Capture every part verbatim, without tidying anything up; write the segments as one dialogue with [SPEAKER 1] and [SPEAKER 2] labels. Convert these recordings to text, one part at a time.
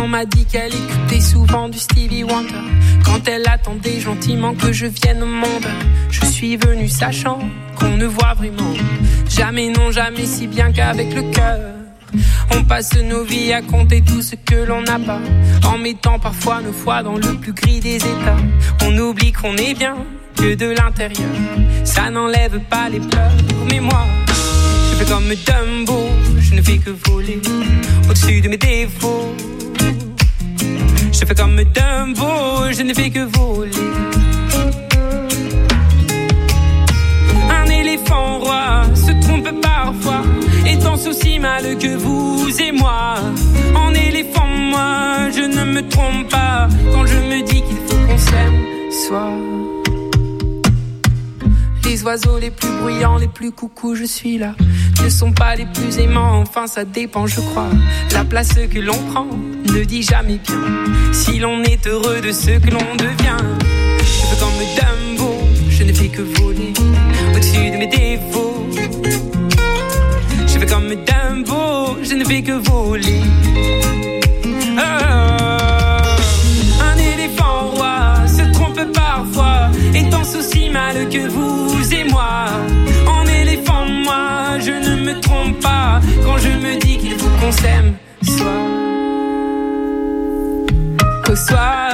[SPEAKER 1] m'a dit qu'elle écoutait souvent du Stevie Wonder. Quand elle attendait gentiment que je vienne au monde, je suis venu sachant qu'on ne voit vraiment jamais, non jamais si bien qu'avec le cœur. On passe nos vies à compter tout ce que l'on n'a pas, en mettant parfois nos foi dans le plus gris des états. On oublie qu'on est bien que de l'intérieur, ça n'enlève pas les pleurs. Mais moi, je fais comme Dumbo, je ne fais que voler au-dessus de mes défauts. Je fais comme Dumbo, je ne fais que voler. Un éléphant roi se trompe parfois, étant aussi mal que vous et moi. En éléphant, moi, je ne me trompe pas quand je me dis qu'il faut qu'on s'aime, soit. Les oiseaux les plus bruyants, les plus coucous, je suis là, ne sont pas les plus aimants, enfin ça dépend je crois. La place que l'on prend ne dit jamais bien si l'on est heureux de ce que l'on devient. Je fais comme Dumbo, je ne fais que voler au-dessus de mes défauts. Je fais comme Dumbo, je ne fais que voler. Oh, un éléphant roi se trompe parfois, étant aussi mal que vous et moi. En éléphant, moi, je ne me trompe pas quand je me dis qu'il faut qu'on s'aime, soit au soir.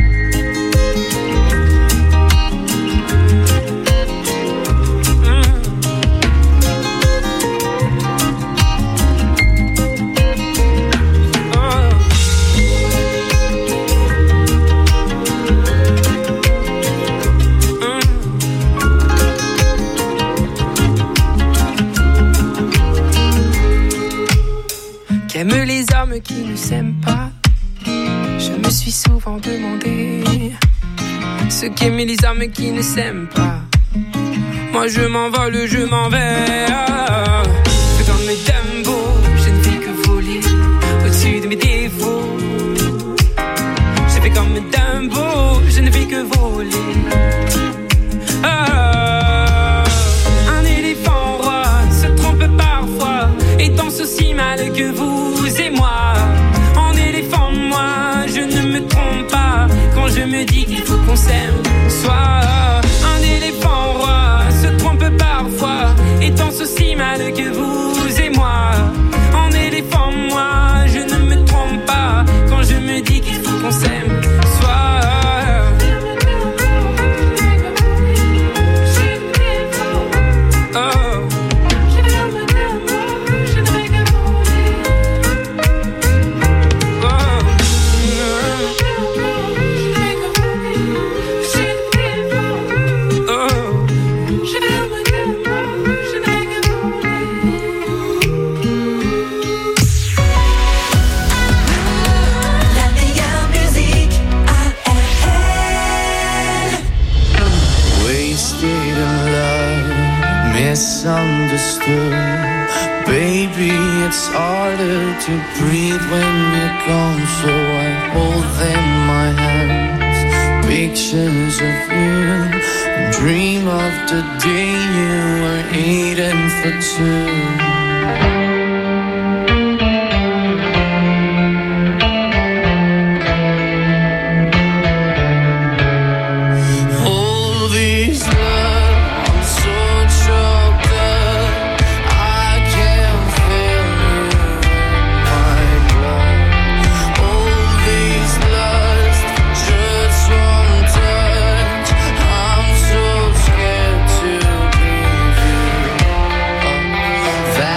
[SPEAKER 1] Qu'aiment les hommes qui ne s'aiment pas, je me suis souvent demandé ce qu'aiment les hommes qui ne s'aiment pas. Moi je m'envole, je m'en vais. C'est comme mes Dumbo, je ne fais que voler au-dessus de mes défauts. Je fais comme mes Dumbo, je ne fais que voler. Oh, un éléphant roi se trompe parfois, étant aussi mal que vous et moi. En éléphant, moi, je ne me trompe pas quand je me dis qu'il faut qu'on s'aime, soit. Un éléphant roi se trompe parfois, étant aussi mal que vous et moi. En éléphant, moi, je ne me trompe pas quand je me dis qu'il faut qu'on s'aime, soit.
[SPEAKER 2] Misunderstood, baby, it's harder to breathe when you're gone. So I hold in my hands pictures of you, and dream of the day you were eating for two.
[SPEAKER 3] That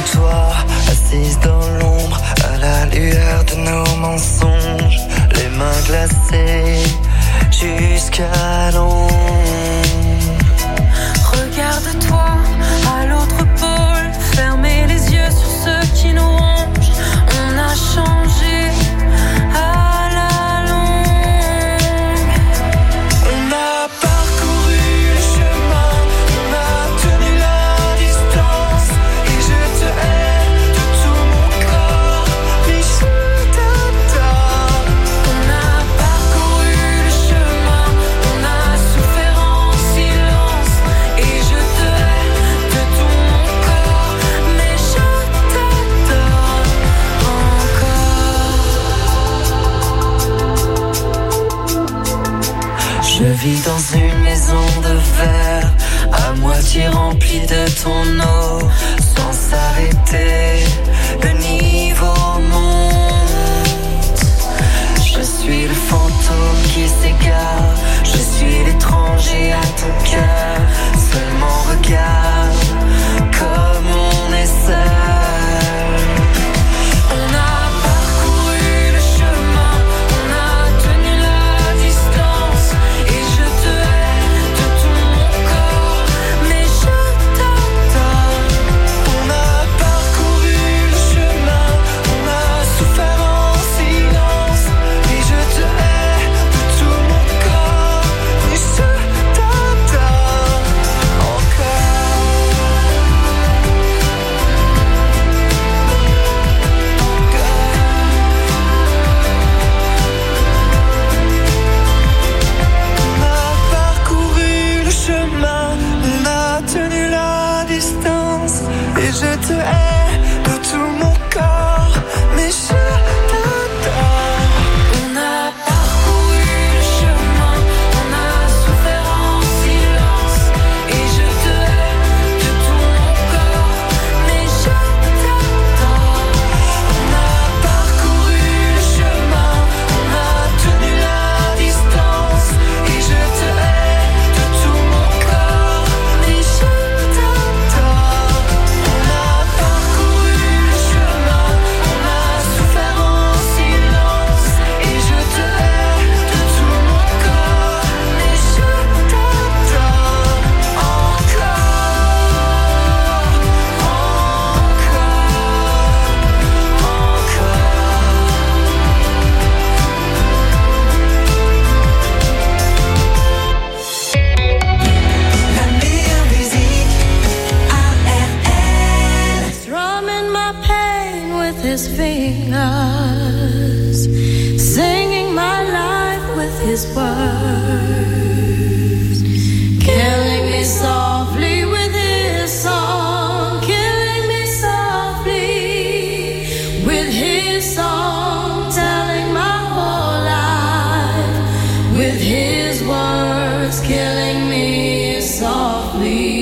[SPEAKER 2] toi, assise dans l'ombre, à la lueur de nos mensonges, les mains glacées jusqu'à l'ombre.
[SPEAKER 1] Regarde-toi à l'autre pôle, fermez les yeux sur ceux qui nous rongent. On a changé à la longue.
[SPEAKER 2] On a parcouru le chemin, on a tenu la distance, et je te hais de tout mon corps, mais je t'adore.
[SPEAKER 1] On a parcouru le chemin, on a souffert en silence, et je te hais de tout mon corps, mais je t'adore encore.
[SPEAKER 2] Je vis dans une maison de verre, à moitié remplie de ton eau, sans s'arrêter, le niveau monte. Je suis le fantôme qui s'égare, je suis l'étranger à ton cœur. Seulement regarde comme on est seul.
[SPEAKER 1] On a parcouru le chemin, on a tenu la distance, et je te hais de tout mon corps, mais je t'adore.
[SPEAKER 2] On a parcouru le chemin, on a souffert en silence, et je te hais de tout mon corps, mais je t'adore encore. On a parcouru le chemin, on a tenu la distance, et je te hais de tout mon corps, mais je t'adore.
[SPEAKER 1] On a parcouru le chemin, on a souffert en silence, et je te hais de tout mon corps, mais je t'adore.
[SPEAKER 2] On a parcouru le chemin, on a tenu la distance, et je te hais de tout mon corps, mais je t'adore. On a parcouru le chemin, on a souffert en silence, et je te hais de tout mon corps, mais je t'adore encore,
[SPEAKER 3] La meilleure musique, A R L.
[SPEAKER 1] Strumming my pain with his fingers, singing my life with his words, killing me softly with his song, killing me softly with his song, telling my whole life with his words, killing me softly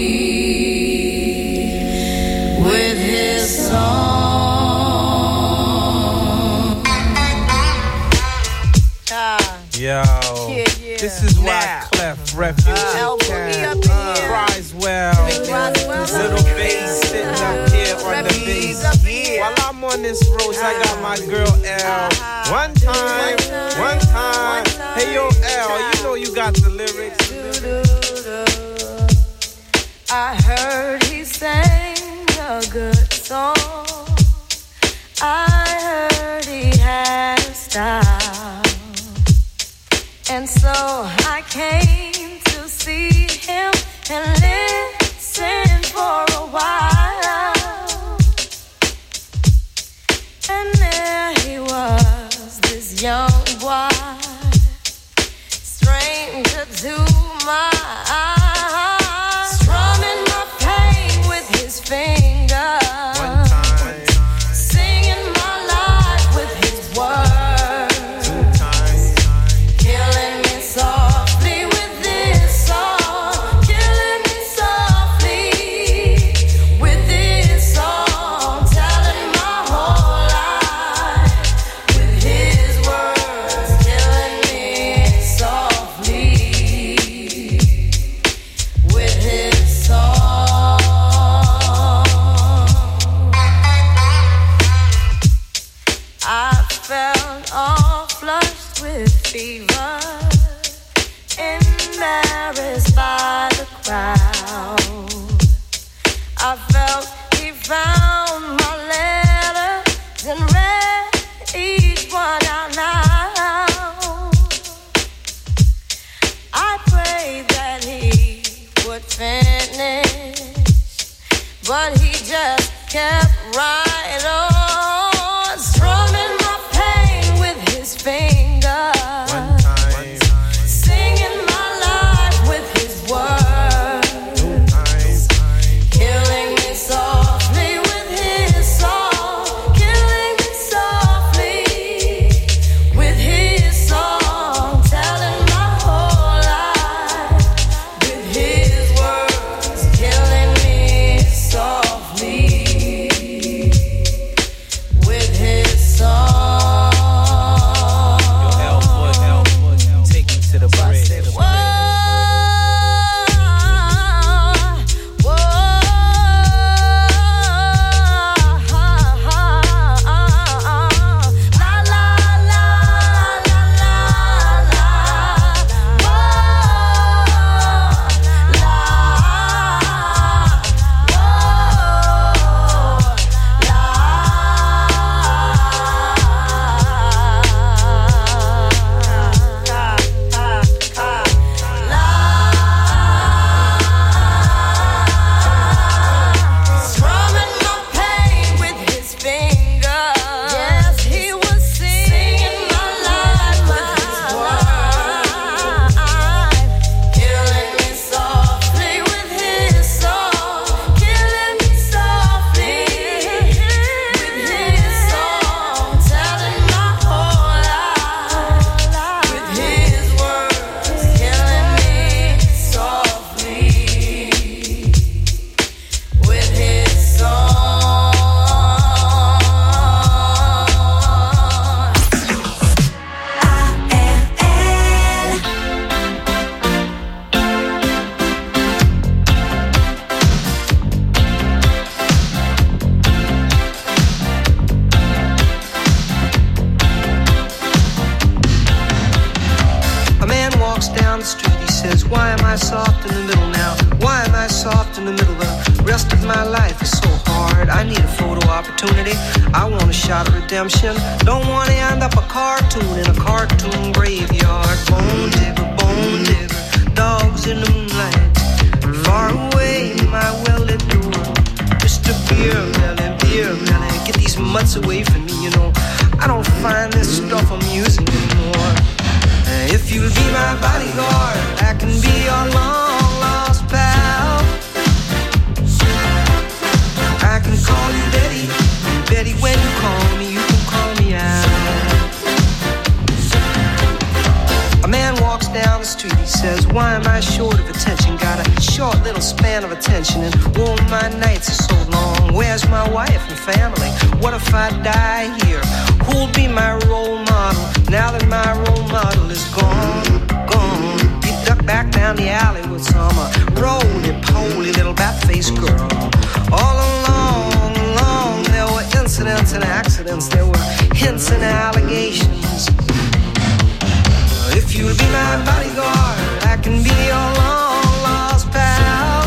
[SPEAKER 1] with his song.
[SPEAKER 4] Yo,
[SPEAKER 5] Yeah, yeah.
[SPEAKER 4] this is why
[SPEAKER 5] Now.
[SPEAKER 4] Clef, Refuge,
[SPEAKER 5] Uh, El Boogie up in here.
[SPEAKER 4] Risewell,
[SPEAKER 5] Roswell.
[SPEAKER 4] Little Bass sitting up here on the
[SPEAKER 5] Refuge
[SPEAKER 4] bass.
[SPEAKER 5] up in here.
[SPEAKER 4] While I'm on this road, I got my girl L. One time, one time. Hey yo, L, you know you got the lyrics.
[SPEAKER 1] I heard he sang a good song. I heard he had a style. And so I came to see him and listen for a while. And there he was, this young boy, stranger to my eyes, strumming my pain with his fingers,
[SPEAKER 4] One time,
[SPEAKER 1] singing my life with his words,
[SPEAKER 4] two times,
[SPEAKER 1] killing me softly with this song, killing me softly with this song, telling my whole life with his words, killing me softly.
[SPEAKER 3] fever, embarrassed by the crowd. I felt he found my letters and read each one out loud. I prayed that he would finish, but he just kept right on, strumming my pain with his fingers.
[SPEAKER 4] One time,
[SPEAKER 3] singing my life with his words.
[SPEAKER 4] two times,
[SPEAKER 3] Killing me softly with his song. Killing me softly with his song. Telling my whole life with his words. Killing me softly with his song.
[SPEAKER 4] L foot, L foot, take me to the bridge.
[SPEAKER 3] Whoa, whoa, la la la la la la, strumming my pain with his fingers. Yes, he was singing my life with his words. Killing me softly with his song. Killing me softly with his song. Telling my whole life with his words. Killing me softly with his song.
[SPEAKER 6] A man walks down the street, he says, why am I soft in the middle now? Why am I soft in the middle? The rest of my life is so hard. I need a photo opportunity. I want a shot of redemption. Don't want to end up a cartoon in a cartoon graveyard. Bone digger, bone digger, dogs in the moonlight. Far away, my well-lit door. Mister Beer Melly, Beer Melly, get these mutts away from me, you know. I don't find this stuff amusing anymore. If you'll be my bodyguard, I can be your long lost pal. I can call you Betty, and Betty, when you call me, you can call me out. A man walks down the street, he says, why am I short of attention? Got a short little span of attention, and oh, my nights are so long. Where's my wife and family? What if I die here? Who'll be my role model now that my role model is gone, gone? He ducked back down the alley with some uh, roly-poly little bat-faced girl. All along, along, there were incidents and accidents. There were hints and allegations. If you'll be my bodyguard, I can be your long-lost pal.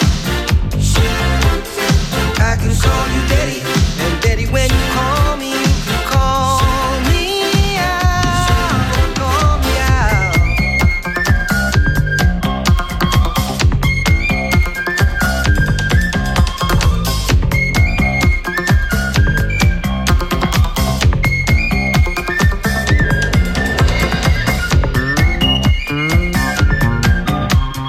[SPEAKER 6] I can call you Daddy, and Daddy, when you call me, you can call me out, call me out.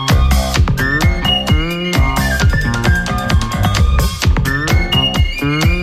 [SPEAKER 6] Mm-hmm.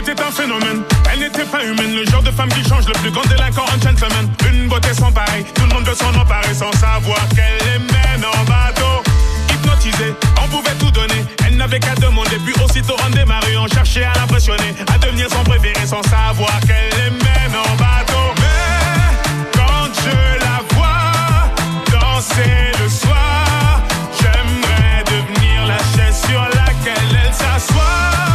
[SPEAKER 7] C'était un phénomène, elle n'était pas humaine. Le genre de femme qui change, le plus grand délinquant en gentleman. Une beauté sans pareil, tout le monde veut s'en emparer sans savoir qu'elle les mène en bateau. Hypnotisée, on pouvait tout donner. Elle n'avait qu'à demander, puis aussitôt on démarrait. On cherchait à l'impressionner, à devenir son préféré sans savoir qu'elle les mène en bateau. Mais quand je la vois danser le soir, j'aimerais devenir la chaise sur laquelle elle s'assoit.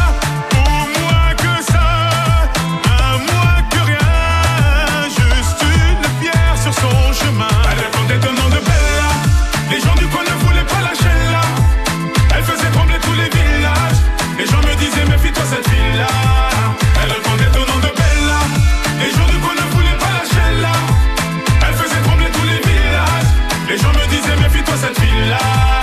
[SPEAKER 8] Cette fille-là, elle répondait au nom de Bella. Les gens du coin ne voulaient pas lâcher là. Elle faisait trembler tous les villages. Les gens me disaient méfie-toi cette fille-là.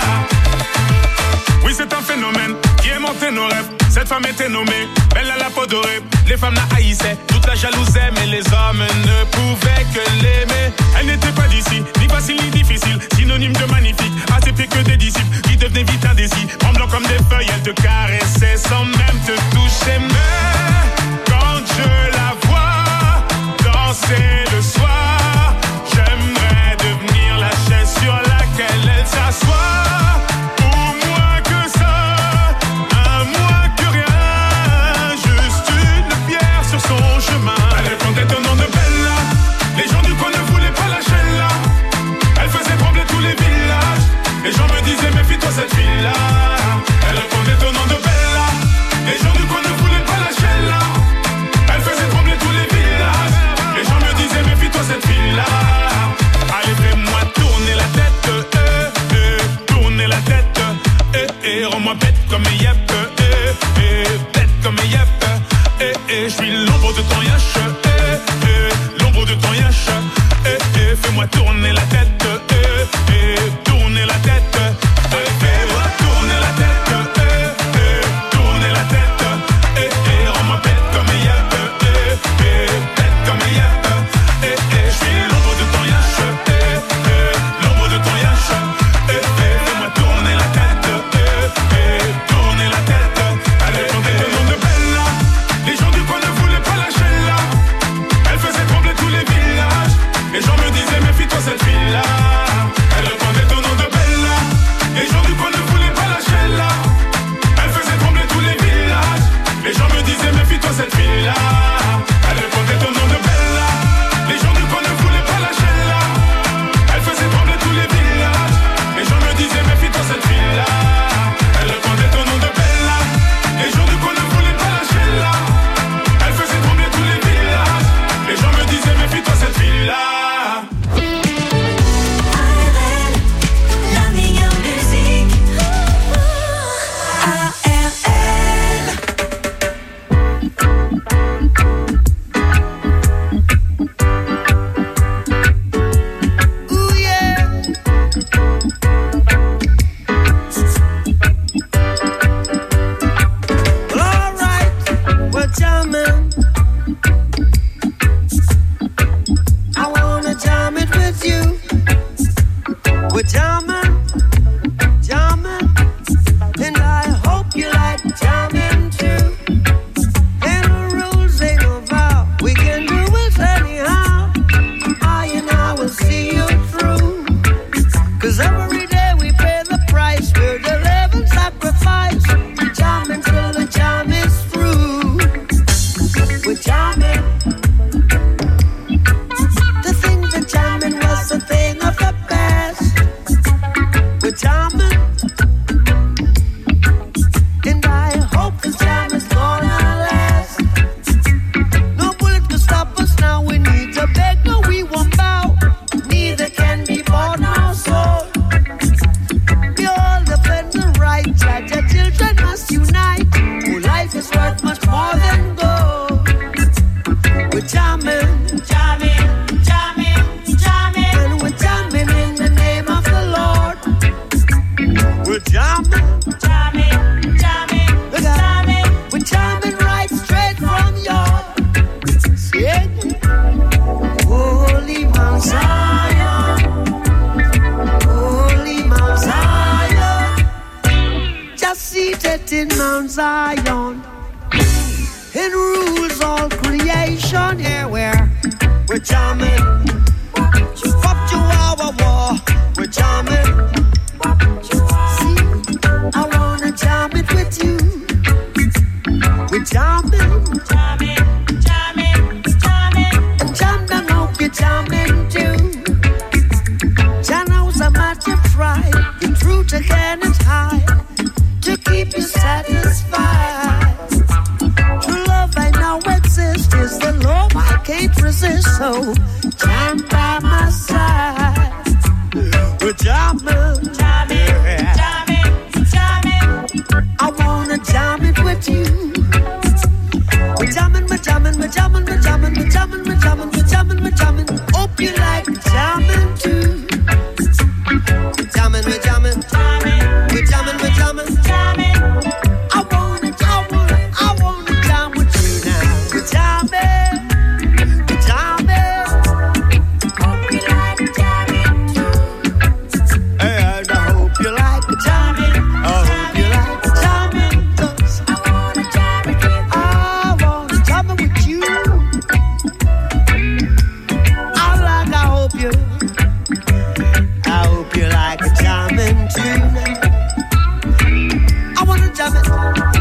[SPEAKER 7] Oui, c'est un phénomène qui aimantait nos rêves. Cette femme était nommée Belle à la peau dorée. Les femmes la haïssaient, toute la jalousaient, mais les hommes ne pouvaient que l'aimer. Elle n'était pas d'ici, ni facile ni difficile, synonyme de magnifique, assez pire que des disciples qui devenaient vite indécis. Tremblant comme des feuilles, elle te caressait sans même te toucher. Mais quand je la vois danser le soir, j'aimerais devenir la chaise sur laquelle elle s'assoit.
[SPEAKER 8] Elle répondait au nom de Bella. Les gens du coin ne voulaient pas lâcher là. Elle faisait trembler tous les villages. Les gens me disaient méfie-toi cette fille-là. Elle répondait au nom de Bella. Les gens du coin ne voulaient pas lâcher là. Elle faisait trembler tous les villages. Les gens me disaient méfie-toi cette fille-là.
[SPEAKER 7] Allez fais-moi tourner la tête, euh, euh, tourner la tête, euh, euh, rends-moi bête comme un yep, euh, euh, bête comme un yep. Eh, eh, je suis l'ombre de ton yache, eh, eh, l'ombre de ton yache, eh, eh, fais-moi tourner la tête, eh, eh, tourner la tête, eh, fais-moi tourner la tête, eh, eh, tourner la tête, eh, eh, rends-moi bête comme un yep, eh, eh, bête comme un yep, eh, eh, je suis l'ombre de ton yache, eh, eh, l'ombre de ton yache, eh, eh, fais-moi tourner la tête, eh, eh, tourner la tête, allez, tournez le nom de Bella. Les gens du coin ne voulaient pas lâcher là. Elle faisait trembler tous les villages. Les gens me disaient méfie-toi cette fille-là. Elle répondait au nom de Bella. Les gens du coin ne voulaient pas lâcher là. Elle faisait trembler tous les villages. Les gens me disaient méfie-toi cette fille-là. Elle répondait au nom de Bella. Les gens du coin ne voulaient pas lâcher là. Elle faisait trembler tous les villages. Les gens me disaient méfie-toi cette fille-là. Elle répondait au nom de Bella. Les gens du coin ne voulaient pas lâcher là. Elle faisait trembler tous les villages. Les gens me disaient méfie-toi cette fille-là.
[SPEAKER 3] La meilleure musique. A R L.
[SPEAKER 6] Ooh yeah. Well, all right, we're jamming. I wanna jam it with you. We're jamming, jamming, and I hope you like jamming too. Ain't no rules, ain't no vow. We can do it anyhow. I and I will see you through. Cause every day we pay the price. We're the living sacrifice. Jamming till the jam is through. We're jamming. To think that jamming was a thing of the past. We're jamming. And I hope this jam is gonna last. No bullet can stop us now. We need to beg, no, we won't bow. Neither can be bought nor sold. We all defend the right. Judge, our children must unite. Oh, life is worth much more than gold. We're jamming, jamming, jamming, jamming, and we're jamming in the name of the Lord. We're jamming, jamming, jamming, jamming. We're jamming right straight from your sing. Holy Mount Zion, Holy Mount Zion, just seated in Mount Zion. jamming rules all creation. Yeah, we're, we're jamming. Pop Chihuahua war, we're jamming. See, I wanna jam it with you. We're jamming, jamming, jamming, jamming. And jam down, hope you're jamming too. Jah knows how much you try. The truth again is high to keep you satisfied. True love I know exists is the love I can't resist. So jam by my side. We're jamming, jamming, jamming, jamming. I wanna jam it with you. We're jamming, we're jamming, we're jamming, we're jamming, we're jamming, we're jamming, we're jamming, we're jamming. Hope you like jamming too. We're jamming, we're jamming, jamming. We're jamming, we're jamming, jamming. I wanna, I wanna, I wanna jam with you now. We're jamming, we're jamming. Hope you like jamming too. And I hope you like jamming. I hope you like jamming. 'Cause I wanna jam with you. I wanna jam with you. I like, I hope you. I hope you like a jamming too. I wanna jam it.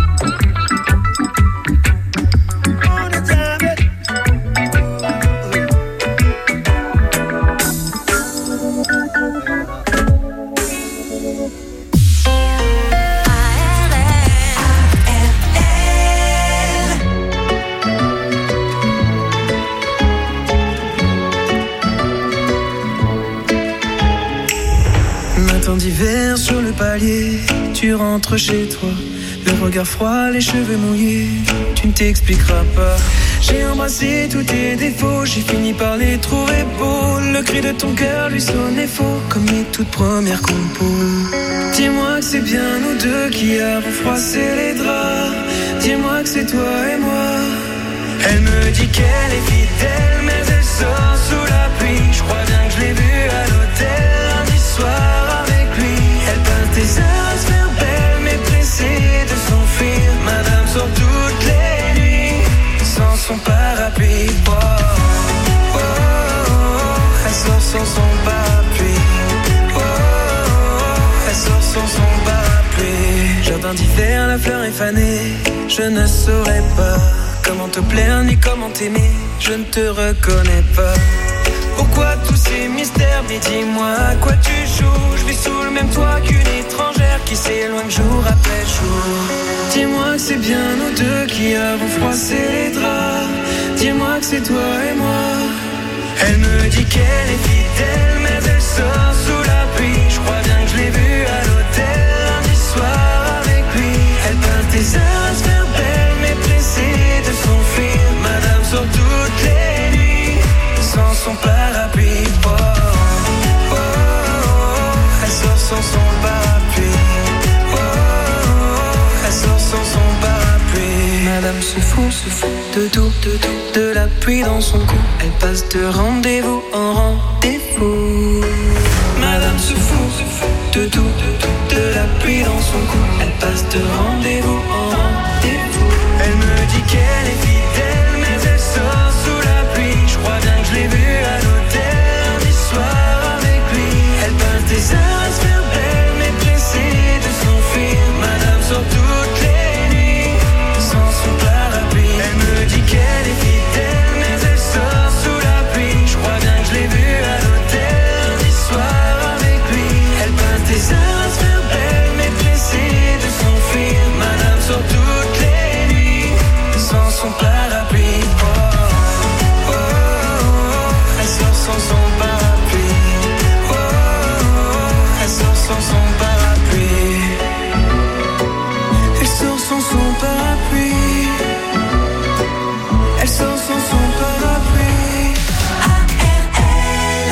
[SPEAKER 6] I wanna jam it.
[SPEAKER 9] Matin d'hiver sur le palier, tu rentres chez toi, le regard froid, les cheveux mouillés, tu ne t'expliqueras pas. J'ai embrassé tous tes défauts, j'ai fini par les trouver beaux. Le cri de ton cœur lui sonnait faux, comme les toutes premières compos. Dis-moi que c'est bien nous deux qui avons froissé les draps. Dis-moi que c'est toi et moi. Elle me dit qu'elle est fidèle, mais elle sort sous la pluie. Je crois bien que je l'ai vue à l'hôtel lundi soir avec lui. Elle passe des heures à se faire belle, mais pressée de s'enfuir. Madame sort toutes les nuits sans son parapluie. Oh, oh, oh, elle sort sans son parapluie. Oh, oh, elle sort sans son parapluie. Jardin d'hiver, la fleur est fanée. Je ne saurais pas comment te plaire ni comment t'aimer. Je ne te reconnais pas. Pourquoi tous ces mystères? Mais dis-moi à quoi tu joues. Je vis sous le même toit qu'une étrangère qui s'éloigne jour après jour. Dis-moi que c'est bien nous deux qui avons froissé les draps. Dis-moi que c'est toi et moi. Elle me dit qu'elle est fidèle, mais elle sort sous la pluie. Je crois bien que je l'ai vue à l'hôtel lundi soir avec lui. Elle passe des heures à se faire belle, mais pressée de s'enfuir. Madame sort toutes les nuits sans son parapluie. Oh, oh, oh, elle sort sans son parapluie. Oh, oh, elle sort sans son parapluie. Madame se fout, se fout de tout, de tout, de la pluie dans son cou. Elle passe de rendez-vous en rendez-vous. Madame se fout, se fout de tout, de tout, de la pluie dans son cou. Elle passe de rendez-vous en rendez-vous. Elle me dit qu'elle est fidèle, mais elle sort sous la pluie. Je crois bien que je l'ai vue à l'hôtel lundi soir avec lui. Elle passe des heures à se faire belle, mais pressée de s'enfuir. Madame sort toutes les nuits sans son parapluie. Elle me dit qu'elle est fidèle, mais elle sort sous la pluie. Je crois bien que je l'ai vue à l'hôtel lundi soir avec lui. Elle passe des heures à se faire belle, mais pressée de s'enfuir. Madame sort toutes les nuits sans son parapluie. Oh, oh, oh, elle sort sans son parapluie. Oh, oh, elle sort sans son parapluie. Elle sort sans son parapluie. Elle sort sans son parapluie.
[SPEAKER 3] A R L.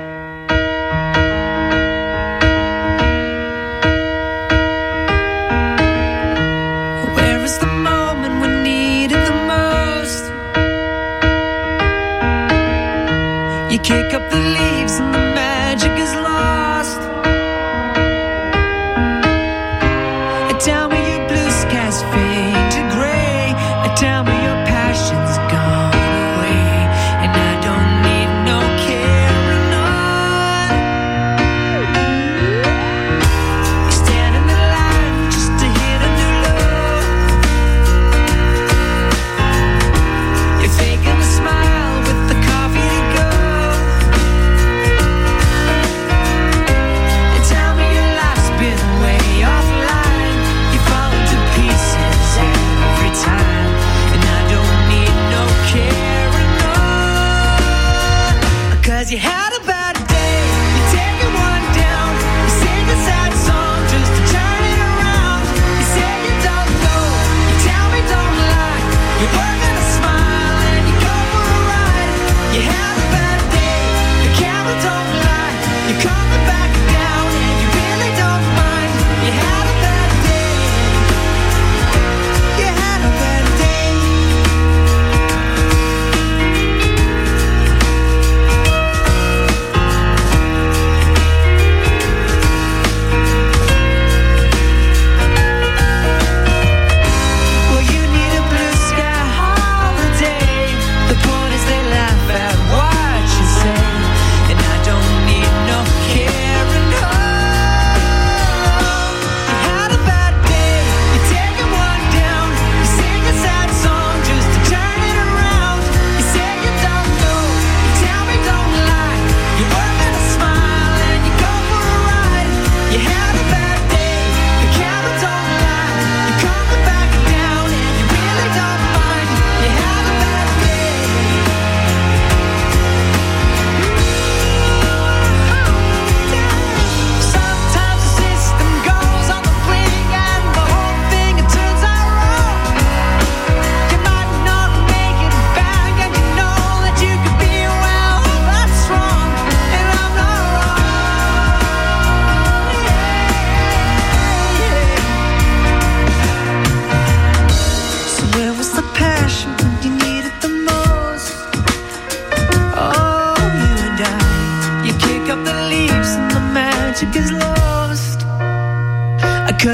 [SPEAKER 10] Where is the moment we need it the most? You kick up the leaves and the magic is lost. Tell me your blue skies fade to gray. Tell me your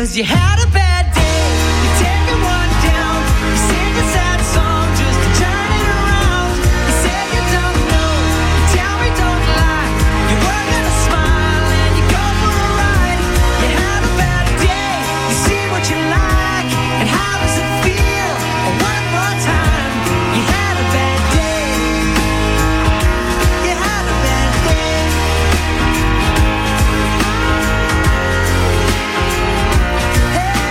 [SPEAKER 10] 'cause you had a bad day. You take one down, you sing a sad song just to turn it around. You say you don't know, you tell me don't lie. You work on a smile and you go for a ride. You had a bad day, you see what you like, and how does it feel? One more time, you had a bad day. You had a bad day. Hey.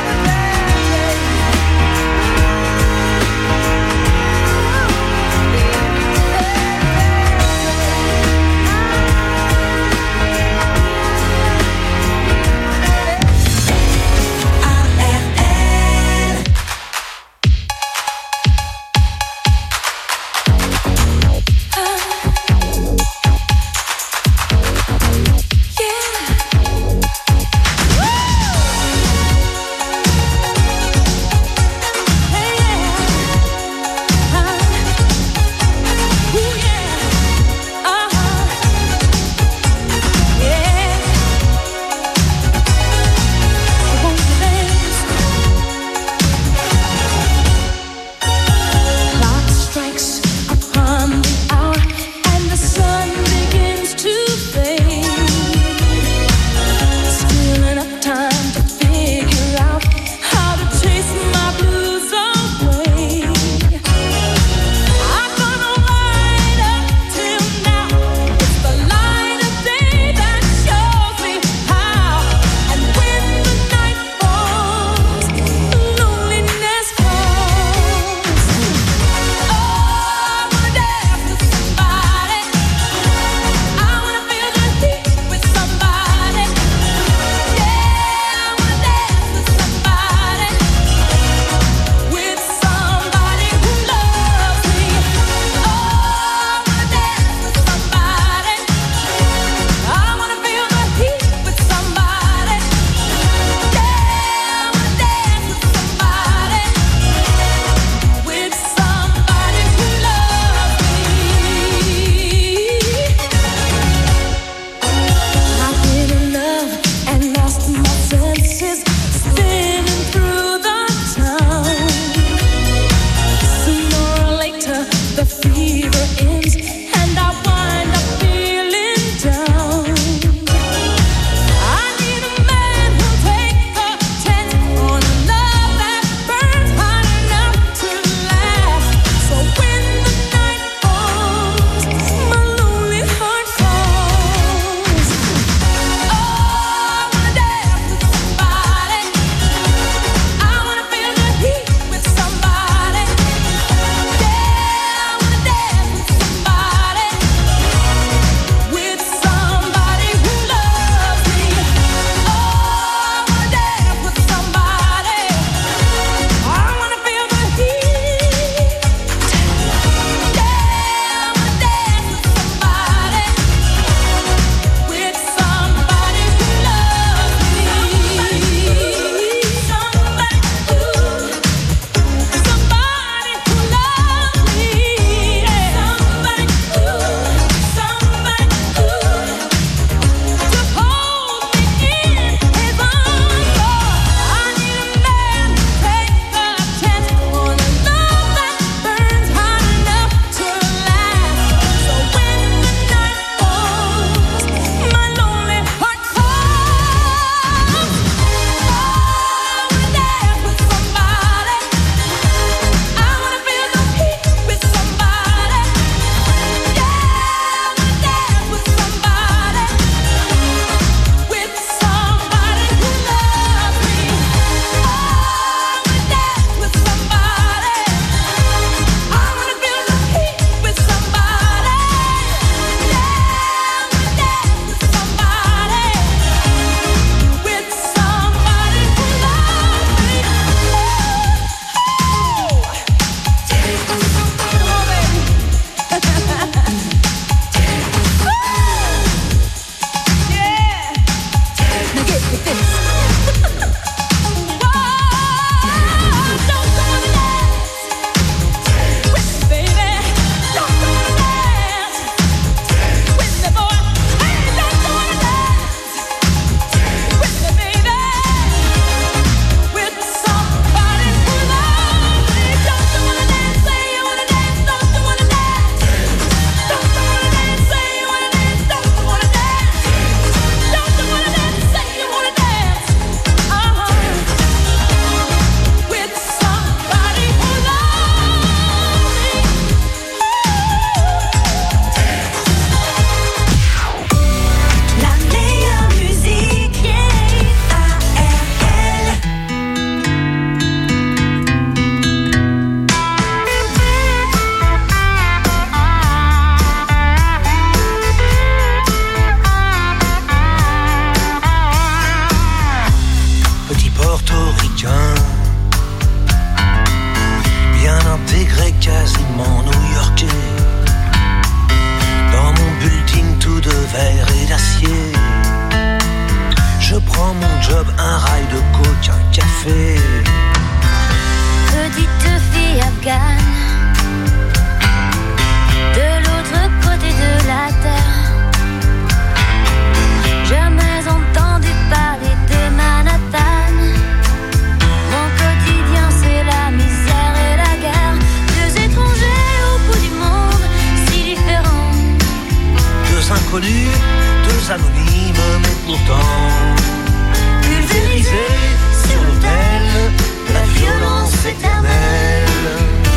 [SPEAKER 11] inconnus, deux anonymes, mais pourtant pulvérisés sur l'autel de la violence éternelle.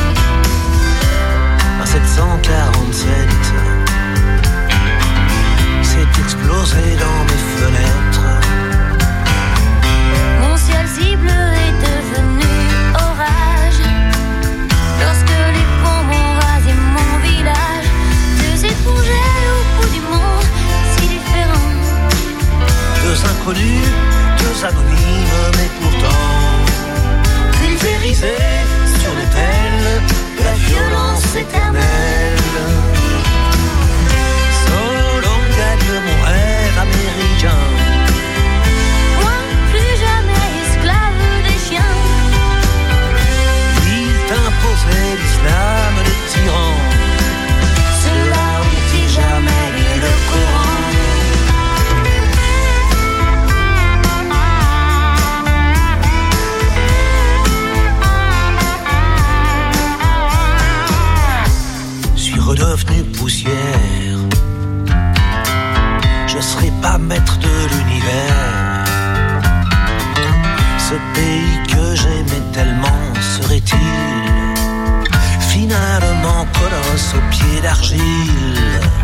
[SPEAKER 11] À sept cent quarante-sept, c'est explosé dans mes fenêtres.
[SPEAKER 12] Mon ciel si bleu est devenu orage lorsque les bombes ont rasé mon village. Deux étrangers au bout du monde, si différents.
[SPEAKER 11] Deux inconnus, deux anonymes, mais pourtant pulvérisés sur l'autel de la violence éternelle. Solon gagne mon rêve américain.
[SPEAKER 12] Moi, plus jamais esclave des chiens.
[SPEAKER 11] Il t'imposait l'islam des tyrans.
[SPEAKER 12] Cela n'oublie jamais le Coran.
[SPEAKER 11] Redevenu poussière, je serai pas maître de l'univers. Ce pays que j'aimais tellement serait-il finalement colosse aux pieds d'argile?